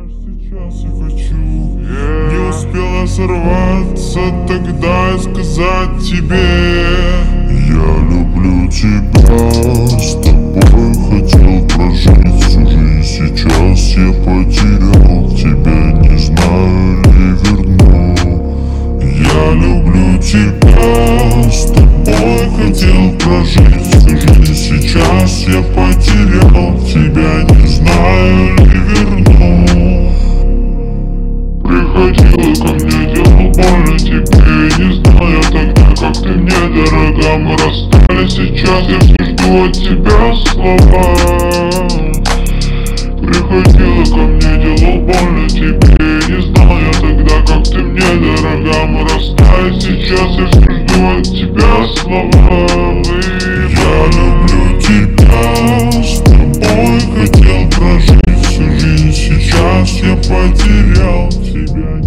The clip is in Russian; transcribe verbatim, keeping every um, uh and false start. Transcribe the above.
Сейчас я хочу, не успела сорваться тогда и сказать тебе: я люблю тебя, с тобой хотел прожить всю жизнь. Сейчас я потерял тебя, не знаю ли верну. Я люблю тебя, с тобой хотел прожить всю жизнь. Сейчас я потерял тебя, не знаю ли верну. Приходила ко мне, делал больно тебе, не знаю тогда, как ты мне дорога. Мы расстались, сейчас я все жду от тебя слова. Приходила ко мне, делал больно тебе, не знаю тогда, как ты мне дорога. Мы расстались, сейчас я все жду от тебя слова. Я люблю тебя, с тобой хотел прожить всю жизнь. Сейчас я потерял тебя.